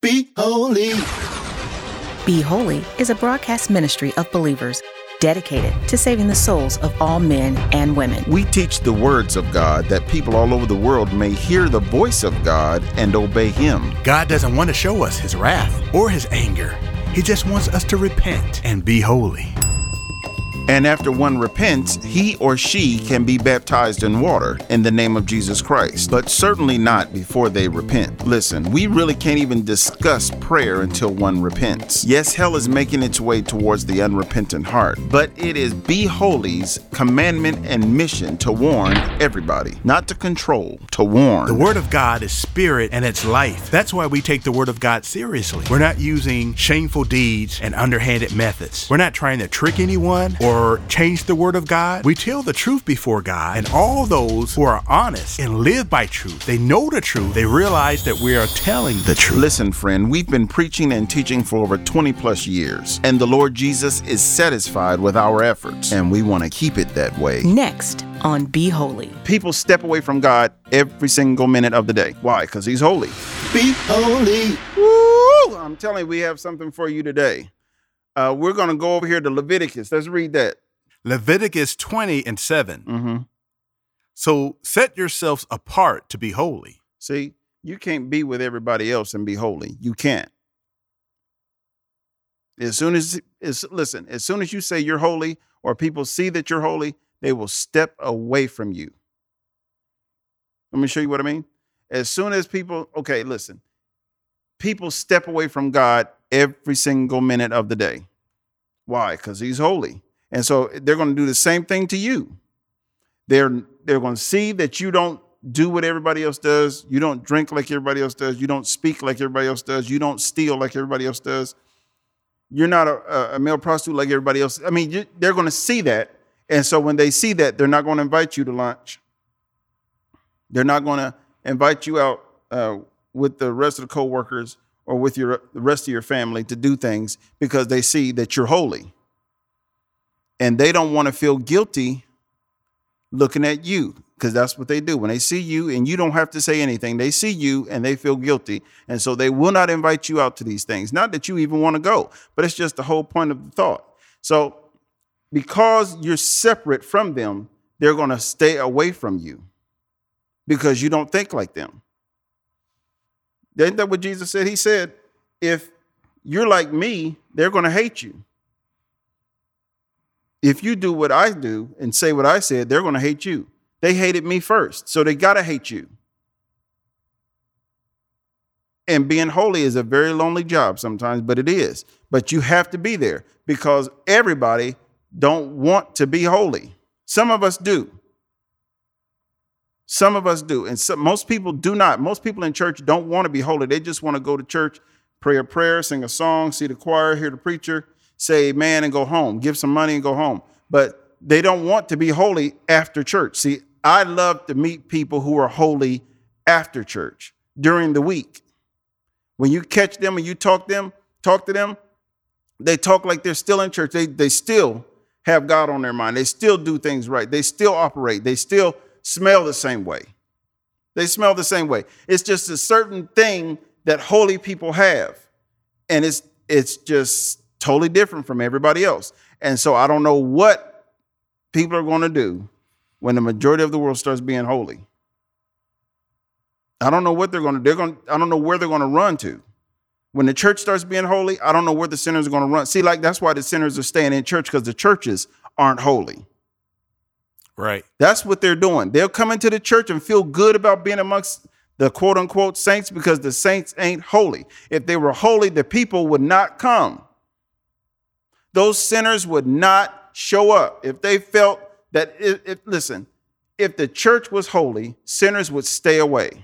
Be holy. Be Holy is a broadcast ministry of believers dedicated to saving the souls of all men and women. We teach the words of God that people all over the world may hear the voice of God and obey Him. God doesn't want to show us His wrath or His anger. He just wants us to repent and be holy. And after one repents, he or she can be baptized in water in the name of Jesus Christ, but certainly not before they repent. Listen, we really can't even discuss prayer until one repents. Yes, hell is making its way towards the unrepentant heart, but it is Be Holy's commandment and mission to warn everybody, not to control, to warn. The Word of God is spirit and it's life. That's why we take the Word of God seriously. We're not using shameful deeds and underhanded methods. We're not trying to trick anyone or change the Word of God. We tell the truth before God, and all those who are honest and live by truth, they know the truth, they realize that we are telling the truth. Listen, friend, we've been preaching and teaching for over 20 plus years, and the Lord Jesus is satisfied with our efforts, and we want to keep it that way. Next on Be Holy. People step away from God every single minute of the day. Why? Because He's holy. Be holy. Woo! I'm telling you, we have something for you today. We're going to go over here to Leviticus. Let's read that. Leviticus 20:7. Mm-hmm. So set yourselves apart to be holy. See, you can't be with everybody else and be holy. You can't. As soon as you say you're holy or people see that you're holy, they will step away from you. Let me show you what I mean. As soon as people step away from God every single minute of the day. Why? Because He's holy. And so they're going to do the same thing to you. They're going to see that you don't do what everybody else does. You don't drink like everybody else does. You don't speak like everybody else does. You don't steal like everybody else does. You're not a male prostitute like everybody else. I mean, they're going to see that. And so when they see that, they're not going to invite you to lunch. They're not going to invite you out with the rest of the coworkers or with the rest of your family to do things because they see that you're holy. And they don't want to feel guilty looking at you because that's what they do. When they see you and you don't have to say anything, they see you and they feel guilty. And so they will not invite you out to these things. Not that you even want to go, but it's just the whole point of the thought. So because you're separate from them, they're going to stay away from you because you don't think like them. Isn't that what Jesus said? He said, if you're like me, they're going to hate you. If you do what I do and say what I said, they're going to hate you. They hated me first, so they got to hate you. And being holy is a very lonely job sometimes, but it is. But you have to be there because everybody don't want to be holy. Some of us do. Some of us do. And most people do not. Most people in church don't want to be holy. They just want to go to church, pray a prayer, sing a song, see the choir, hear the preacher, say amen and go home, give some money and go home. But they don't want to be holy after church. See, I love to meet people who are holy after church during the week. When you catch them and you talk to them, they talk like they're still in church. They still have God on their mind. They still do things right. They still operate. They still smell the same way. They smell the same way. It's just a certain thing that holy people have. And it's just totally different from everybody else. And so I don't know what people are going to do when the majority of the world starts being holy. I don't know what they're going to do. I don't know where they're going to run to. When the church starts being holy, I don't know where the sinners are going to run. See, like that's why the sinners are staying in church because the churches aren't holy. Right. That's what they're doing. They'll come into the church and feel good about being amongst the quote unquote saints because the saints ain't holy. If they were holy, the people would not come. Those sinners would not show up. If they felt that, if the church was holy, sinners would stay away.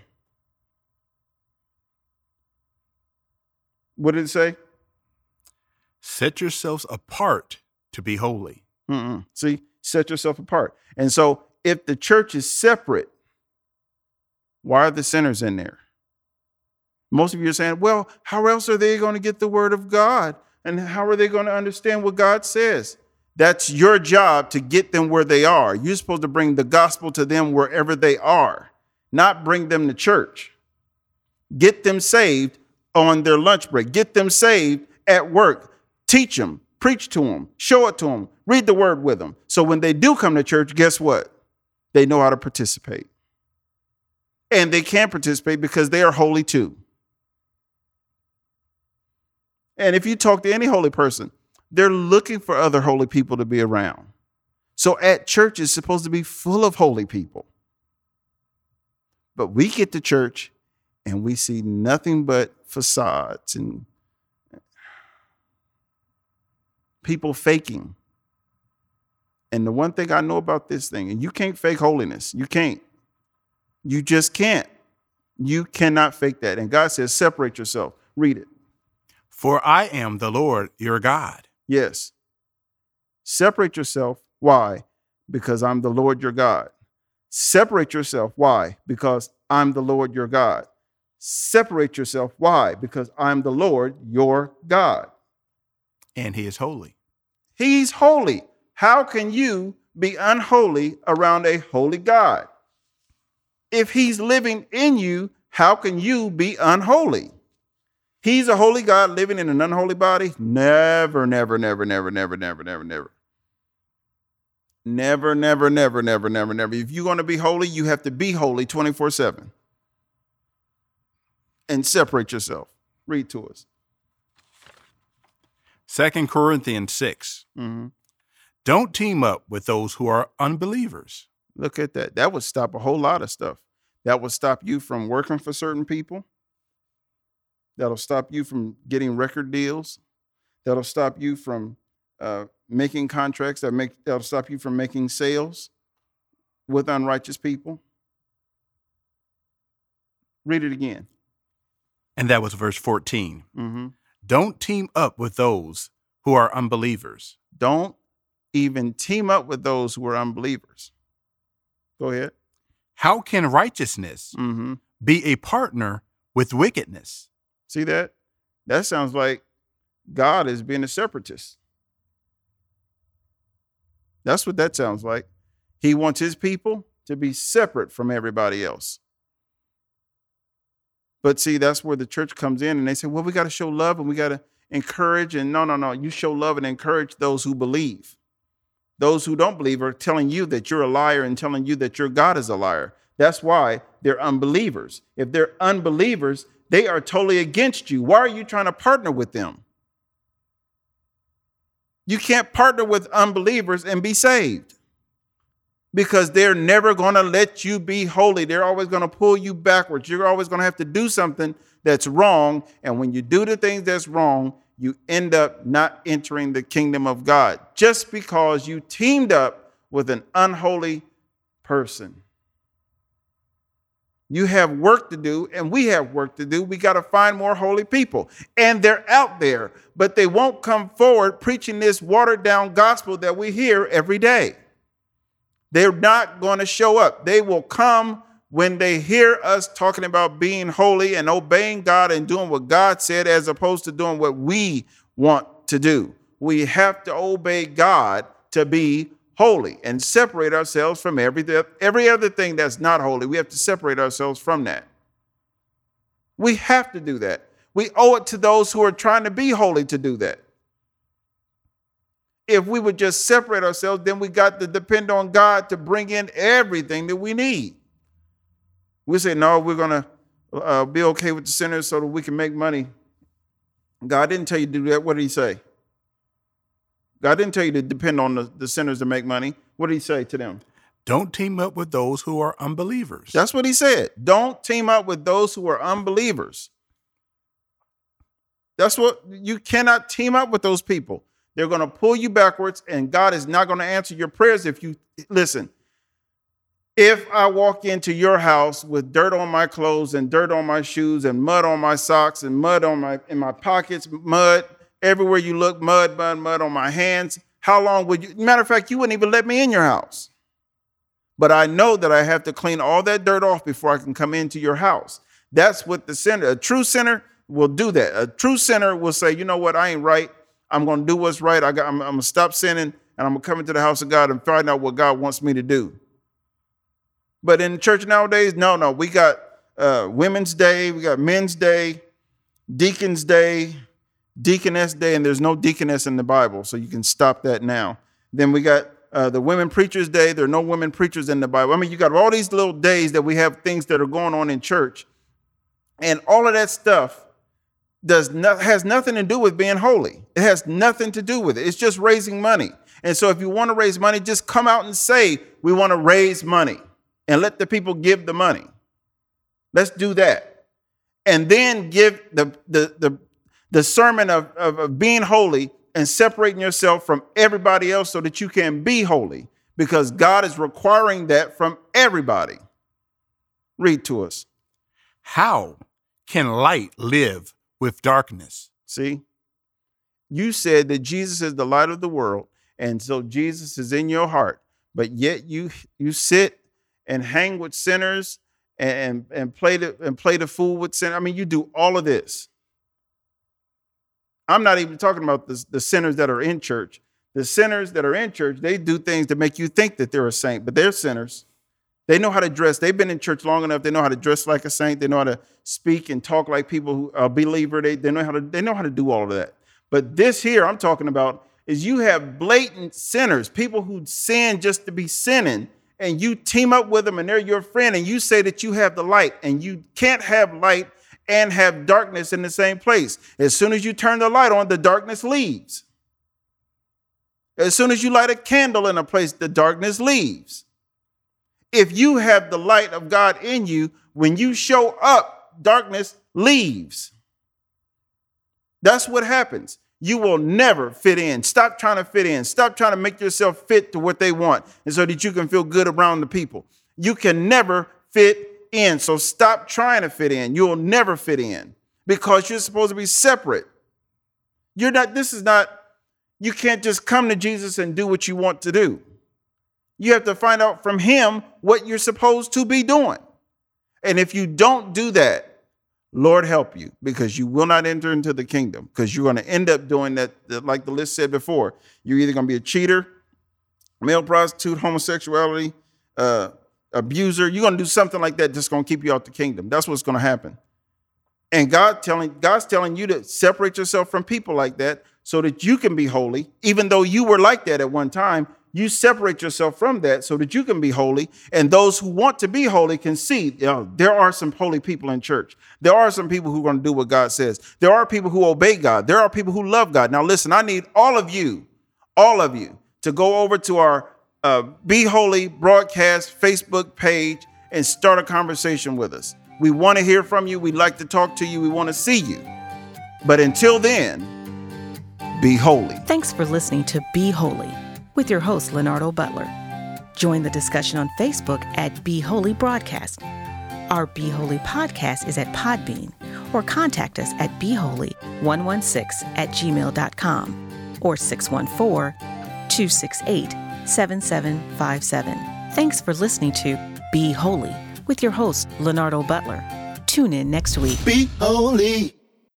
What did it say? Set yourselves apart to be holy. See, set yourself apart. And so if the church is separate, why are the sinners in there? Most of you are saying, well, how else are they going to get the word of God? And how are they going to understand what God says? That's your job to get them where they are. You're supposed to bring the gospel to them wherever they are, not bring them to church. Get them saved on their lunch break. Get them saved at work. Teach them, preach to them, show it to them, read the word with them. So when they do come to church, guess what? They know how to participate. And they can participate because they are holy too. And if you talk to any holy person, they're looking for other holy people to be around. So at church, it's supposed to be full of holy people. But we get to church and we see nothing but facades and people faking. And the one thing I know about this thing, and you can't fake holiness. You can't. You just can't. You cannot fake that. And God says, separate yourself. Read it. For I am the Lord your God. Yes. Separate yourself. Why? Because I'm the Lord your God. Separate yourself. Why? Because I'm the Lord your God. Separate yourself. Why? Because I'm the Lord your God. And he is holy. He's holy. How can you be unholy around a holy God? If he's living in you, how can you be unholy? He's a holy God living in an unholy body? Never, never, never, never, never, never, never, never. Never, never, never, never, never, never. If you're going to be holy, you have to be holy 24/7. And separate yourself. Read to us. 2 Corinthians 6. Mm-hmm. Don't team up with those who are unbelievers. Look at that. That would stop a whole lot of stuff. That would stop you from working for certain people. That'll stop you from getting record deals. That'll stop you from making contracts. That'll stop you from making sales with unrighteous people. Read it again. And that was verse 14. Mm-hmm. Don't team up with those who are unbelievers. Don't even team up with those who are unbelievers. Go ahead. How can righteousness be a partner with wickedness? See that? That sounds like God is being a separatist. That's what that sounds like. He wants his people to be separate from everybody else. But see, that's where the church comes in and they say, well, we got to show love and we got to encourage. And no. You show love and encourage those who believe. Those who don't believe are telling you that you're a liar and telling you that your God is a liar. That's why they're unbelievers. If they're unbelievers, they are totally against you. Why are you trying to partner with them? You can't partner with unbelievers and be saved because they're never going to let you be holy. They're always going to pull you backwards. You're always going to have to do something that's wrong. And when you do the things that's wrong, you end up not entering the kingdom of God just because you teamed up with an unholy person. You have work to do, and we have work to do. We got to find more holy people. And they're out there, but they won't come forward preaching this watered down gospel that we hear every day. They're not going to show up. They will come when they hear us talking about being holy and obeying God and doing what God said as opposed to doing what we want to do. We have to obey God to be holy and separate ourselves from every other thing that's not holy. We have to separate ourselves from that. We have to do that. We owe it to those who are trying to be holy to do that. If we would just separate ourselves, then we got to depend on God to bring in everything that we need. We say, no, we're going to be okay with the sinners so that we can make money. God didn't tell you to do that. What did he say? God didn't tell you to depend on the sinners to make money. What did he say to them? Don't team up with those who are unbelievers. That's what he said. Don't team up with those who are unbelievers. That's what you cannot team up with those people. They're going to pull you backwards, and God is not going to answer your prayers if you listen. If I walk into your house with dirt on my clothes and dirt on my shoes and mud on my socks and mud in my pockets, mud everywhere you look, mud on my hands, how long would you? Matter of fact, you wouldn't even let me in your house. But I know that I have to clean all that dirt off before I can come into your house. That's what the sinner, a true sinner will do that. A true sinner will say, you know what, I ain't right. I'm going to do what's right. I'm going to stop sinning, and I'm going to come into the house of God and find out what God wants me to do. But in the church nowadays, no. We got Women's Day. We got Men's Day. Deacon's Day, Deaconess Day, and there's no deaconess in the Bible, so you can stop that now. Then we got the Women Preachers Day. There are no women preachers in the Bible. I mean, you got all these little days that we have things that are going on in church, and all of that stuff has nothing to do with being holy. It has nothing to do with it. It's just raising money. And so if you want to raise money, just come out and say, we want to raise money, and let the people give the money. Let's do that. And then give the sermon of being holy and separating yourself from everybody else so that you can be holy, because God is requiring that from everybody. Read to us. How can light live with darkness? See, you said that Jesus is the light of the world, and so Jesus is in your heart, but yet you sit and hang with sinners and play the fool with sin. I mean, you do all of this. I'm not even talking about the sinners that are in church. The sinners that are in church, they do things to make you think that they're a saint, but they're sinners. They know how to dress. They've been in church long enough. They know how to dress like a saint. They know how to speak and talk like people who are a believer. They know how to do all of that. But this here I'm talking about is you have blatant sinners, people who sin just to be sinning, and you team up with them and they're your friend, and you say that you have the light, and you can't have light and have darkness in the same place. As soon as you turn the light on, the darkness leaves. As soon as you light a candle in a place, the darkness leaves. If you have the light of God in you, when you show up, darkness leaves. That's what happens. You will never fit in. Stop trying to fit in. Stop trying to make yourself fit to what they want, and so that you can feel good around the people. You can never fit in. So stop trying to fit in. You'll never fit in, because you're supposed to be separate. You can't just come to Jesus and do what you want to do. You have to find out from him what you're supposed to be doing. And if you don't do that, Lord help you, because you will not enter into the kingdom, because you're going to end up doing that, like the list said before. You're either going to be a cheater, male prostitute, homosexuality, abuser. You're going to do something like that that's going to keep you out the kingdom. That's what's going to happen. And God's telling you to separate yourself from people like that so that you can be holy. Even though you were like that at one time, you separate yourself from that so that you can be holy. And those who want to be holy can see, there are some holy people in church. There are some people who are going to do what God says. There are people who obey God. There are people who love God. Now, listen, I need all of you to go over to our Be Holy broadcast Facebook page and start a conversation with us. We want to hear from you. We'd like to talk to you. We want to see you. But until then, be holy. Thanks for listening to Be Holy with your host, Leonardo Butler. Join the discussion on Facebook at Be Holy Broadcast. Our Be Holy podcast is at Podbean, or contact us at beholy116@gmail.com or 614-268-7757. Thanks for listening to Be Holy with your host, Leonardo Butler. Tune in next week. Be holy.